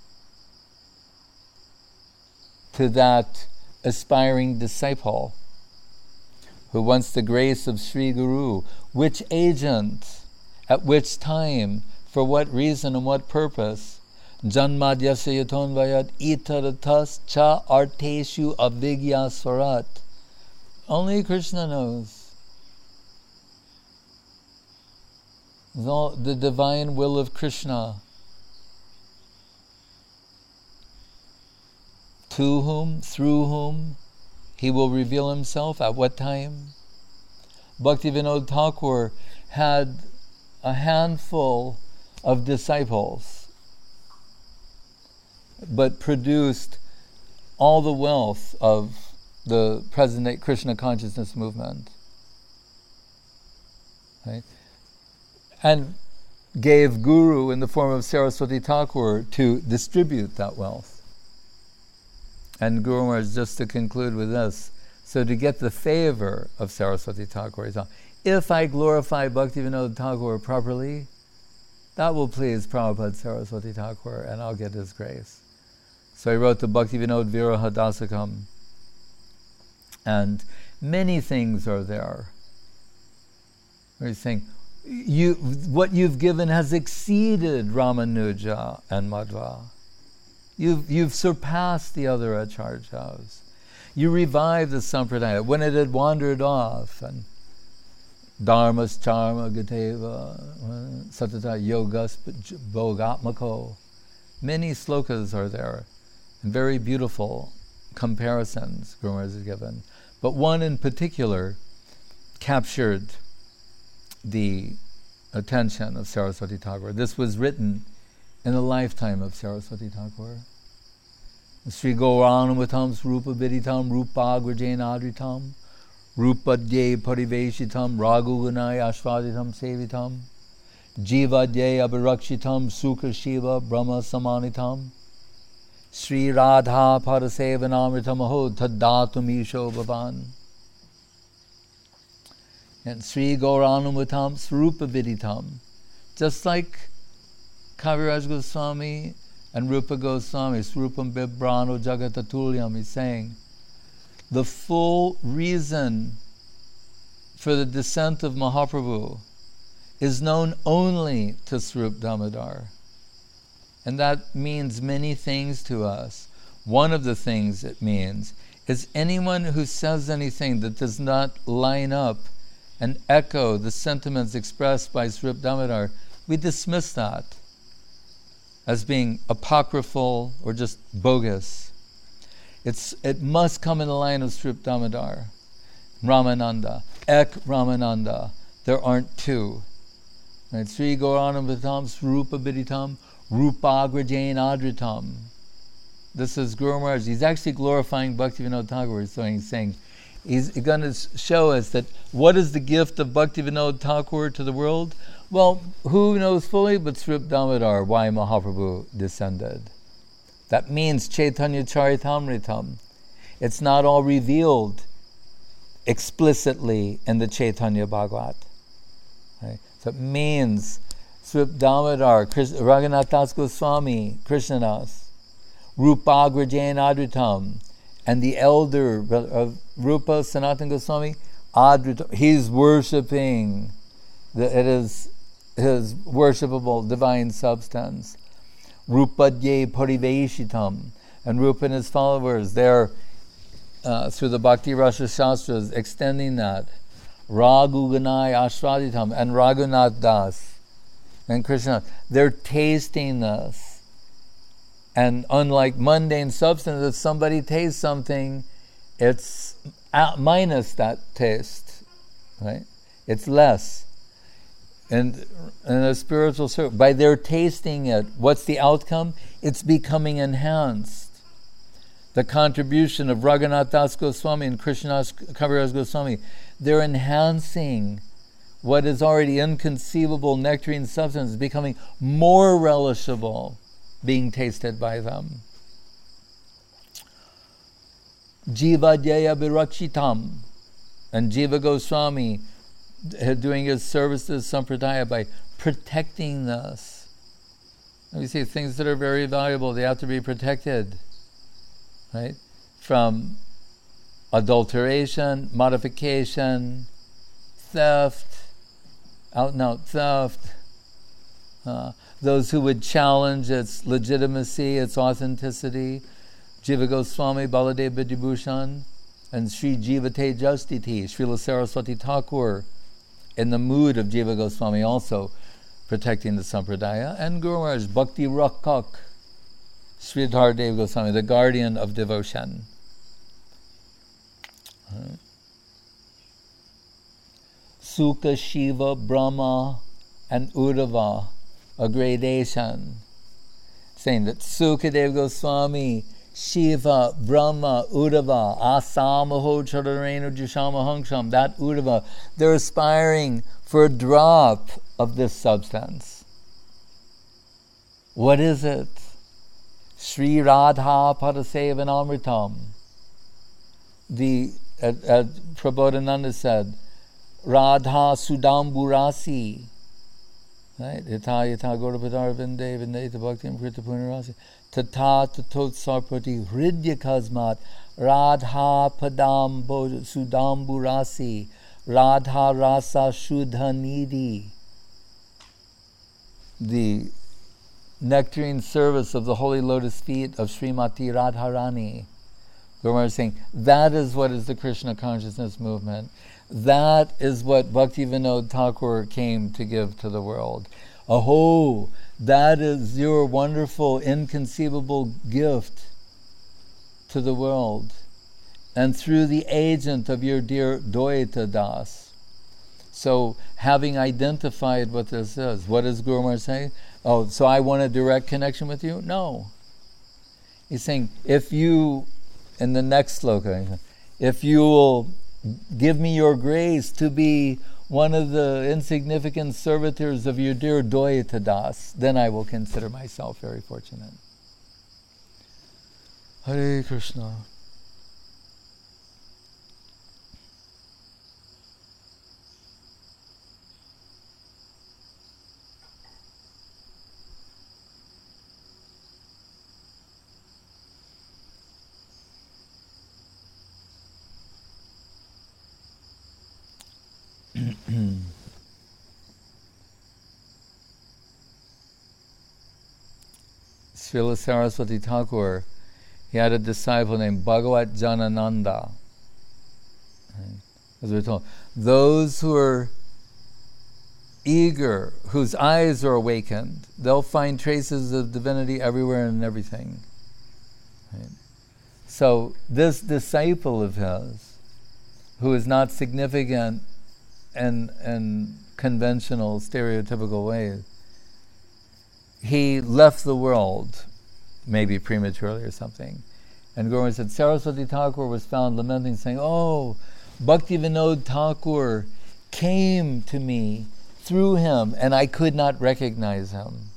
to that aspiring disciple who wants the grace of Sri Guru? Which agent, at which time, for what reason and what purpose? Janmadyasya yaton vayat itaratas cha arteshu avigya swarat. Only Krishna knows. The divine will of Krishna. To whom, through whom, he will reveal himself, at what time. Bhaktivinoda Thakur had a handful of disciples, but produced all the wealth of the present-day Krishna consciousness movement. Right? And gave Guru in the form of Saraswati Thakur to distribute that wealth. And Guru Maharaj, just to conclude with this, so to get the favor of Saraswati Thakur, he thought, if I glorify Bhaktivinoda Thakur properly, that will please Prabhupada Saraswati Thakur, and I'll get his grace. So he wrote the Bhaktivinoda Viraha Dasakam, and many things are there. Where he's saying, what you've given has exceeded Ramanuja and Madhva. You've surpassed the other Acharjas. You revived the Sampradaya when it had wandered off, and Dharmas Charma Gateva Satata Yogas Bogatmako. Many slokas are there, and very beautiful comparisons Guru Maharaj has given. But one in particular captured the attention of Saraswati Thakur. This was written in the lifetime of Saraswati Thakur. Sri Gauranamatam Rupa Viditam Rupa Agrajena Adritam Rupadye Pariveshitam Raghugunai Ashvaditam Sevitam Jivadye Abhirakshitam Sukha Shiva Brahma Samanitam Sri Radha Parasevanamritam Aho Tadatum Bhavan. And Sri Gauranamatam Srupa Viditam. Just like Kaviraj Goswami and Rupa Goswami, Srupam Bibrano Jagatatulyam, is saying, the full reason for the descent of Mahaprabhu is known only to Srup Damodar. And that means many things to us. One of the things it means is anyone who says anything that does not line up and echo the sentiments expressed by Srup Damodar, we dismiss that as being apocryphal or just bogus. It must come in the line of Srup Damodar, Ramananda, Ek Ramananda. There aren't two. Right? Sri Gauranamatam Srupa Viditam Rupagrajain Adritam. This is Guru Maharaj. He's actually glorifying Bhaktivinoda Thakur. So he's saying, he's going to show us that what is the gift of Bhaktivinoda Thakur to the world? Well, who knows fully but Srup Damodar why Mahaprabhu descended? That means Chaitanya Charitamritam. It's not all revealed explicitly in the Chaitanya Bhagavat. Right? So it means Srup Damodar, Raghunath Das Goswami, Krishnadas, Rupagrajain Adritam, and the elder of Rupa Sanatana Goswami, Adritam. He's worshipping. It is his worshipable divine substance. Rupadye Pariveshitam, and Rupa and his followers, they're through the Bhakti Rasa Shastras extending that. Raghugunai Ashvaditam and Raghunath Das and Krishna, they're tasting this. And unlike mundane substance, if somebody tastes something, it's minus that taste, right? It's less. And in a spiritual service, by their tasting it, what's the outcome? It's becoming enhanced. The contribution of Raghunath Das Goswami and Krishnadas Kaviraj Goswami, they're enhancing what is already inconceivable nectarine substance, becoming more relishable, being tasted by them. Jiva Jaya Virakshitam, and Jiva Goswami doing his service to Sampradaya by protecting this. And we see things that are very valuable, they have to be protected, right? From adulteration, modification, theft, out-and-out theft, those who would challenge its legitimacy, its authenticity. Jiva Goswami, Baladev Vidyabhushan, and Sri Jiva Tejastiti, Srila Saraswati Thakur, in the mood of Jiva Goswami, also protecting the Sampradaya, and Guru Maharaj, Bhakti Rakkak, Sridhar Dev Goswami, the guardian of devotion. Sukha, Shiva, Brahma, and Uddhava, a gradation, saying that Sukadev Goswami, Shiva, Brahma, Uddhava, Asamaho, Chadarenu, Jishama, Hangsham, that Uddhava, they're aspiring for a drop of this substance. What is it? Sri Radha Padasevanamritam. Prabodhananda said, Radha Sudamburasi. Right? Ita yata Gaurapadara Vinde Vindeta Bhakti Prita Punarasi. Tata Tatot Sarpati Hridya Kasmat Radha Padam Sudamburasi. Radha Rasa Shuddha Nidhi. The nectarine service of the holy lotus feet of Srimati Radharani. Guru Maharaj is saying, that is what is the Krishna consciousness movement. That is what Bhakti Vinod Thakur came to give to the world. Aho, that is your wonderful, inconceivable gift to the world. And through the agent of your dear Dvaita Das. So, having identified what this is, what does Guru Maharaj say? Oh, so I want a direct connection with you? No. He's saying, if you, in the next sloka, if you will give me your grace to be one of the insignificant servitors of your dear Dvaita Das, then I will consider myself very fortunate. Hare Krishna. Srila Saraswati Thakur, he had a disciple named Bhagavat Janananda. As we're told, those who are eager, whose eyes are awakened, they'll find traces of divinity everywhere and everything. Right? So this disciple of his, who is not significant in conventional, stereotypical ways, he left the world, maybe prematurely or something. And Guru said, Saraswati Thakur was found lamenting, saying, oh, Bhakti Vinod Thakur came to me through him, and I could not recognize him.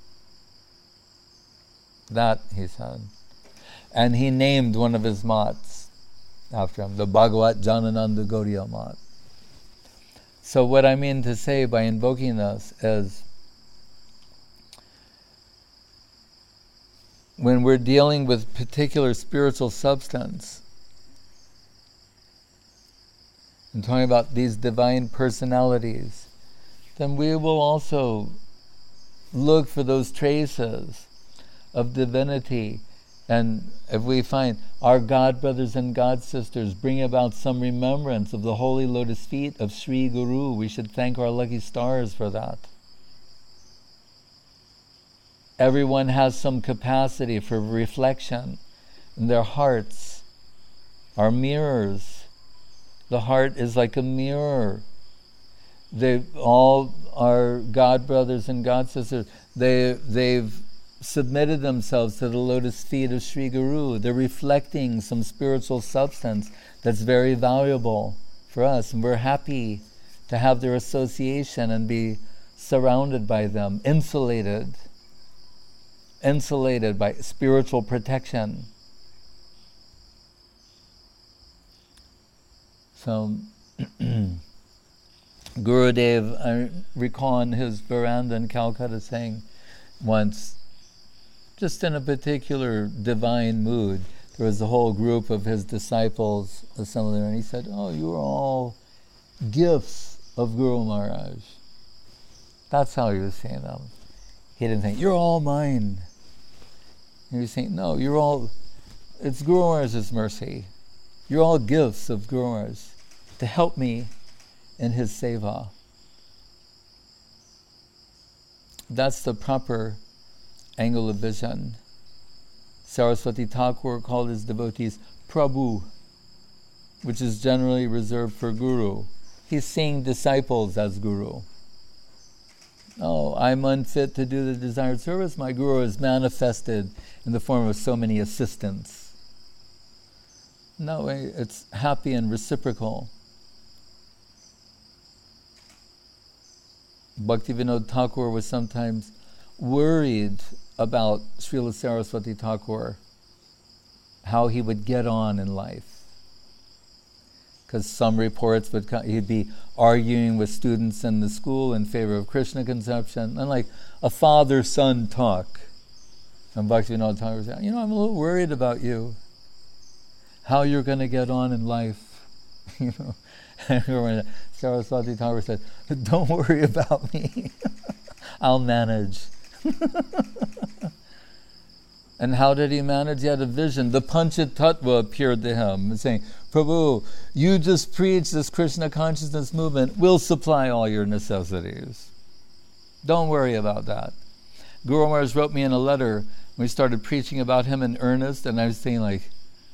That, he said. And he named one of his mats after him, the Bhagavat Janananda Gaudiya Mat. So what I mean to say by invoking this is, when we're dealing with particular spiritual substance, and talking about these divine personalities, then we will also look for those traces of divinity. And if we find our God brothers and God sisters bring about some remembrance of the holy lotus feet of Sri Guru, we should thank our lucky stars for that. Everyone has some capacity for reflection, and their hearts are mirrors. The heart is like a mirror. They all are God brothers and God sisters. They've submitted themselves to the lotus feet of Sri Guru. They're reflecting some spiritual substance that's very valuable for us, and we're happy to have their association and be surrounded by them, insulated by spiritual protection. So Gurudev, I recall on his veranda in Calcutta saying once, just in a particular divine mood, there was a whole group of his disciples assembled there, and he said, oh, you are all gifts of Guru Maharaj. That's how he was saying them. He didn't think, you're all mine. He was saying, no, you're all, it's Guru Maharaj's mercy. You're all gifts of Guru Maharaj to help me in his seva. That's the proper angle of vision. Saraswati Thakur called his devotees Prabhu, which is generally reserved for Guru. He's seeing disciples as Guru. Oh, I'm unfit to do the desired service. My Guru is manifested in the form of so many assistants. No, it's happy and reciprocal. Bhaktivinoda Thakur was sometimes worried about Srila Saraswati Thakur, how he would get on in life. Because some reports would he'd be arguing with students in the school in favor of Krishna conception, and like a father-son talk. And Bhaktivinoda Thakur said, I'm a little worried about you, how you're going to get on in life. And Saraswati Thakur said, don't worry about me. I'll manage. And how did he manage? He had a vision. The Panchatattva appeared to him, saying, Prabhu, you just preach this Krishna consciousness movement. We'll supply all your necessities. Don't worry about that. Guru Maharaj wrote me in a letter when we started preaching about him in earnest, and I was saying like,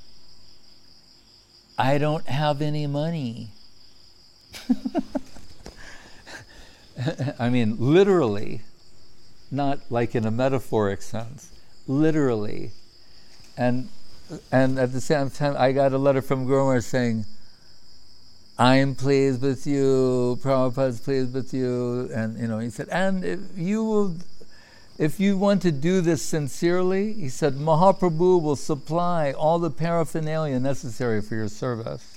I don't have any money. I mean, literally, not like in a metaphoric sense. Literally. And at the same time, I got a letter from Guru Maharaj saying, I'm pleased with you, Prabhupada's pleased with you, and he said, and if you want to do this sincerely, he said, Mahaprabhu will supply all the paraphernalia necessary for your service.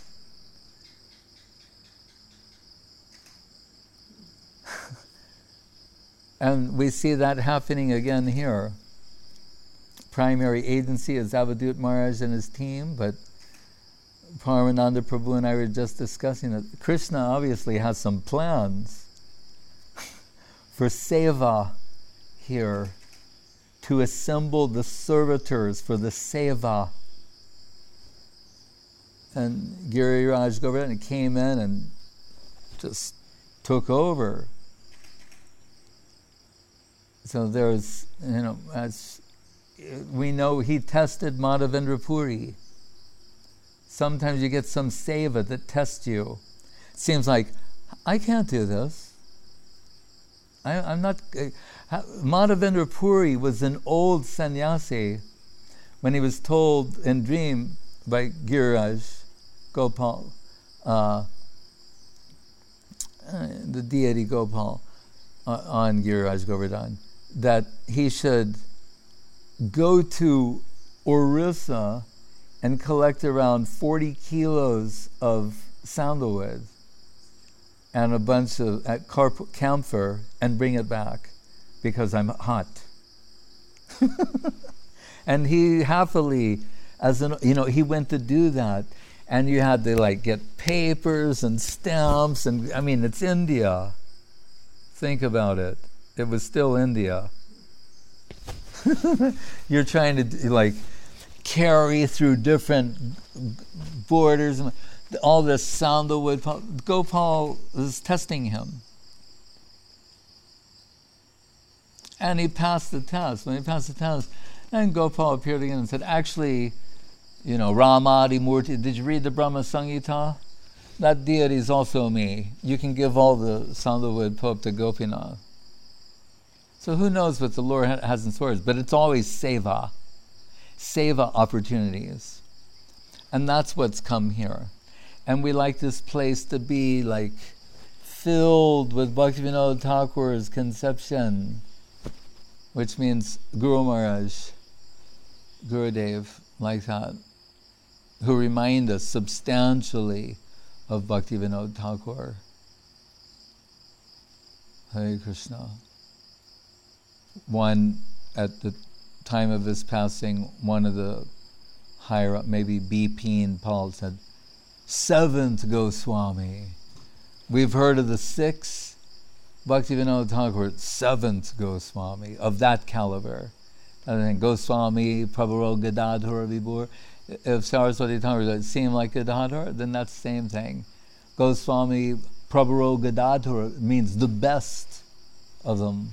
And we see that happening again here. Primary agency is Avadut Maharaj and his team, but Paramananda Prabhu and I were just discussing that Krishna obviously has some plans for seva here, to assemble the servitors for the seva. And Giriraj Govardhan came in and just took over. So there's, as we know, he tested Madhavendra Puri. Sometimes you get some seva that tests you. It seems like, I can't do this. I'm not... Madhavendra Puri was an old sannyasi when he was told in dream by Giriraj Gopal, the deity Gopal, on Giriraj Govardhan, that he should go to Orissa and collect around 40 kilos of sandalwood and a bunch of camphor and bring it back because I'm hot. And he happily, he went to do that, and you had to get papers and stamps, and it's India. Think about it. It was still India. You're trying to carry through different borders, all this sandalwood. Gopal was testing him. And he passed the test. When he passed the test, and Gopal appeared again and said, actually, Ramadi Murti, did you read the Brahma Samhita? That deity is also me. You can give all the sandalwood Pope to Gopinath. So who knows what the Lord has in store, but it's always seva opportunities. And that's what's come here. And we like this place to be filled with Bhaktivinoda Thakur's conception, which means Guru Maharaj, Gurudev, like that, who remind us substantially of Bhaktivinoda Thakur. Hare Krishna. One, at the time of his passing, one of the higher up, maybe Bipin Pal, said, 7th Goswami. We've heard of the 6th, Bhaktivinoda Thakur, 7th Goswami, of that caliber. And then Goswami, Prabhu Gadadhara Vibhur. If Saraswati Thakur does seem like Gadadhara, then that's the same thing. Goswami, Prabhu Gadadhara means the best of them.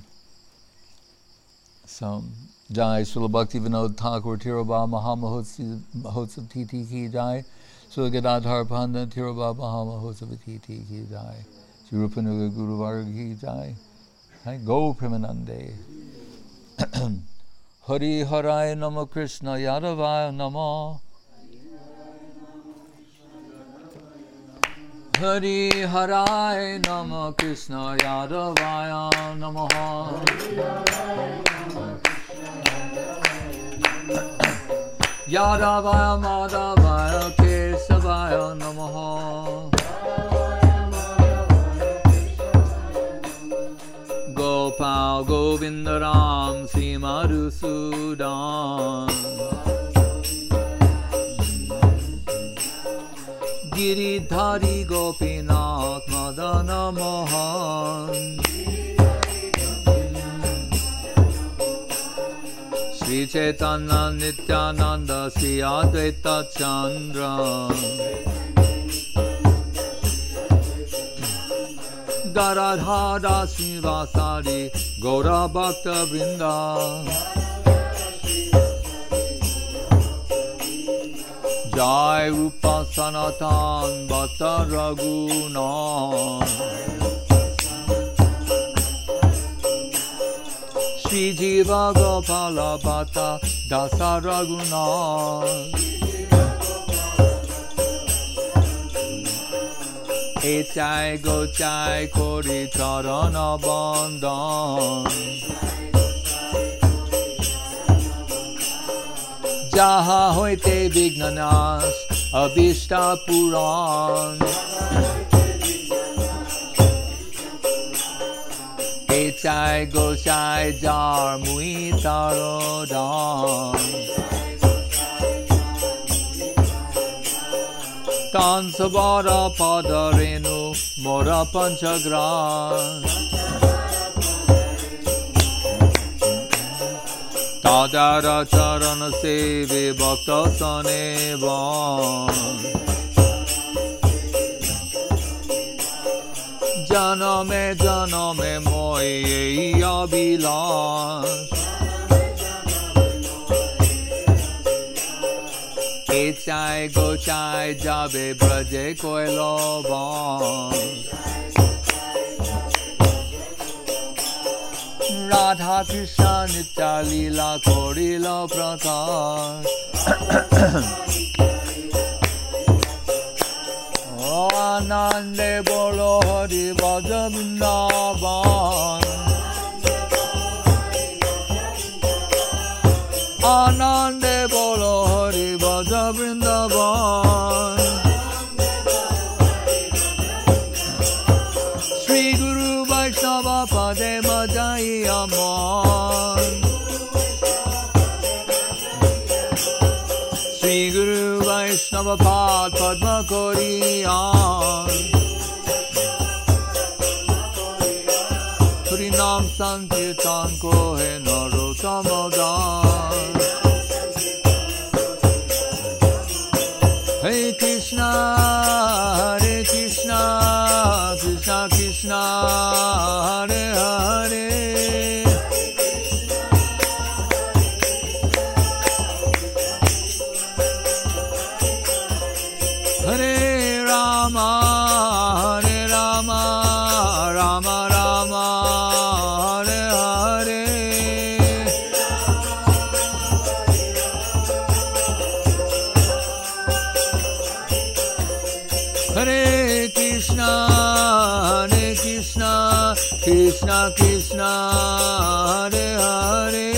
So, Jai Srila Bhaktivinoda Thakur Tirobha Mahamahotsav Titi Ki Jai. Srila Gadadhar Pandit Tirobha Mahamahotsav Titi Ki Jai. Sri Rupanuga Guru Varga Ki Jai. Go Premanande. Hari Haraya Namo Krishna Yadavaya Namo. Hari Haraya Namo Krishna Yadavaya Namo. Yadavaya Madhavaya Kesavaya Namo. Gopal Govinda Ram Sri Madhusudan. Giridhari Gopinath Madana Mohan. Sri Chaitanya Nityananda Sri Advaita Chandra. Garadhara Srivasari Gaura Bhakta Vrinda. Jai Rupa Sanatan Bhatta Raghunath. Shri Jiva Gopala Bhatta Dasa Raghunath. Echai Gochai Kori Charana Bandhan. Jaha hoite Vignanas Abhishta Puran. Echai Gochai Jar Mui Tarodan. Kansavara Padarenu Mora Panchagran. Tadara Charana Sevi Bhakta Sanevan. Janame Janame Moye Abhilash. Echai Gochai Jabe Braje Koilovan. Radha Krishna Nitya Leela Korila Prakash. Anande Bolo Hari Bhaja Vrindavan. Anande Bolo Hari Bhaja Vrindavan. Sri Guru Vaishnava Pade Majai Aman. Sri Guru Vaishnava Pad Padma Koriyan. Harinam Sankirtan Ko Hai Narottamadan. Hare Krishna, Hare Krishna, Krishna Krishna, Hare Hare. Hare Rama, Hare Rama, Rama Rama, Hare Hare. Hare Krishna, Hare Krishna, Krishna Krishna, Hare Hare.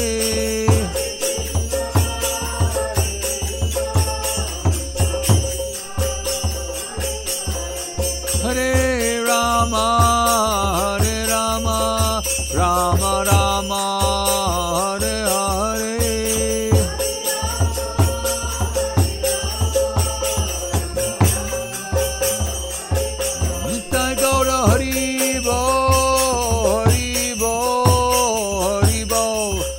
Hare Rama, Hare Rama, Rama Rama, Hare Hare. Nitai Gaura Hari Bo, Hari Bo, Hari Bo,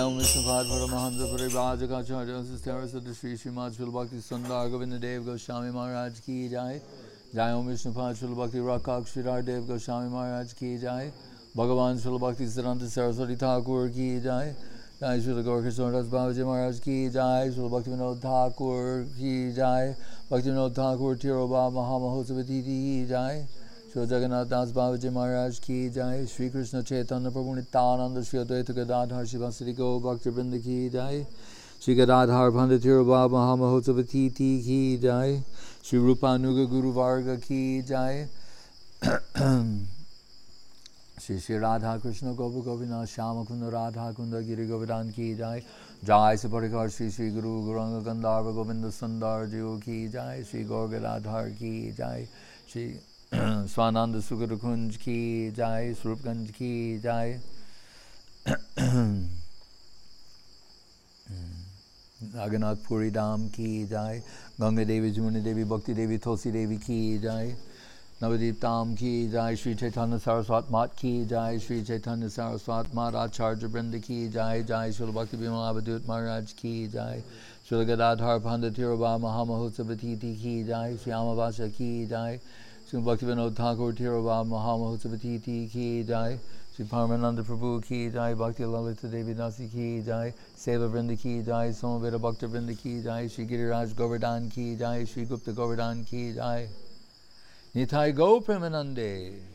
Om Vishnupada Paramahansa Parivajakacarya Sistera Sadashri Srimad Srila Bhakti Sundar Govinda Dev Goswami Maharaj Ki Jai. Jai Om Vishnupada Srila Bhakti Rakak Sridhar Dev Goswami Maharaj Ki Jai. Bhagavan Srila Bhakti Siddhanta Saraswati Thakur Ki Jai. Jai Srila Gaura Krishna Das Babaji Maharaj Ki Jai. Srila Bhakti Vinod Thakur Ki Jai. Bhakti Vinod Thakur Tirobha Mahamahosavati Ki Jai. Shri Jagannath Das Babaji Maharaj Ki Jai. Shri Krishna Chaitanya Prabhu Nityananda Shri Advaita Gadadhar Shivasari Go Bhakti Vrinda Ki Jai. Shri Gadadhar Panditiro Baba Mahamahosavati Ki Jai. Shri Rupanuga Guru Varga Ki Jai. Shri Shri Radha Krishna Gopa Govina Shama Kunda Radha Kunda Giri Govardhan Ki Jai. Jai Saparikar Shri Shri Guru Guranga Gandharva Govinda Sundar Jiva Ki Jai. Shri Gaur Gadadhar Ki Jai. Shri Swananda Sukara Kunj Ki Jai. Swarupganj Ki Jai. Nagannath Puri Dham Ki Jai. Ganga Devi Jamuna Devi Bhakti Devi Tulsi Devi Ki Jai. Navadip Dham Ki Jai. Shri Chaitanya Saraswat Mat Ki Jai. Shri Chaitanya Saraswat Mat Acharya Brinda Ki Jai. Jai Srila Bhakti Bimala Abhadut Maharaj Ki Jai. Srila Gadadhar Panditiro Mahamahosavati Ki Jai. Shri Amavasya Ki Jai. Shri Bhakti Vinod Thakur Tirobha Mahamahosavati Ki Jai. Shri Paramananda Prabhu Ki Jai. Bhakti Lalita Devi Dasi Ki Jai. Seva Vrinda Ki Jai. Somaveda Bhakta Vrinda Ki Jai. Shri Giriraj Govardhan Ki Jai. Shri Gupta Govardhan Ki Jai. Nitai Go Premanande.